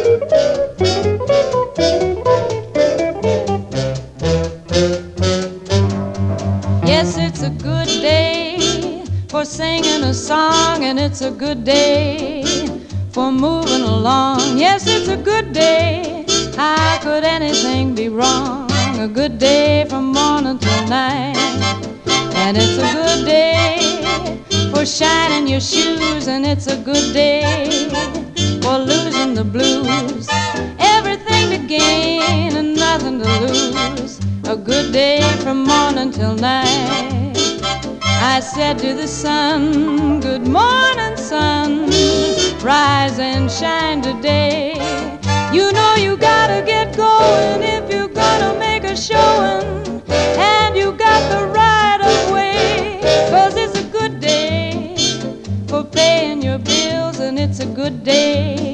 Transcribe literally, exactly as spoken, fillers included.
Yes, it's a good day for singing a song, and it's a good day for moving along. Yes, it's a good day. How could anything be wrong? A good day from morning till night. And it's a good day for shining your shoes, and it's a good day for losing the blues. Everything to gain and nothing to lose. A good day from morning till night. I said to the sun, good morning, sun. Rise and shine today. You know you gotta get going if you're gonna make a showing. And you got the right of way, 'cause it's a good day for paying your bills, and it's a good day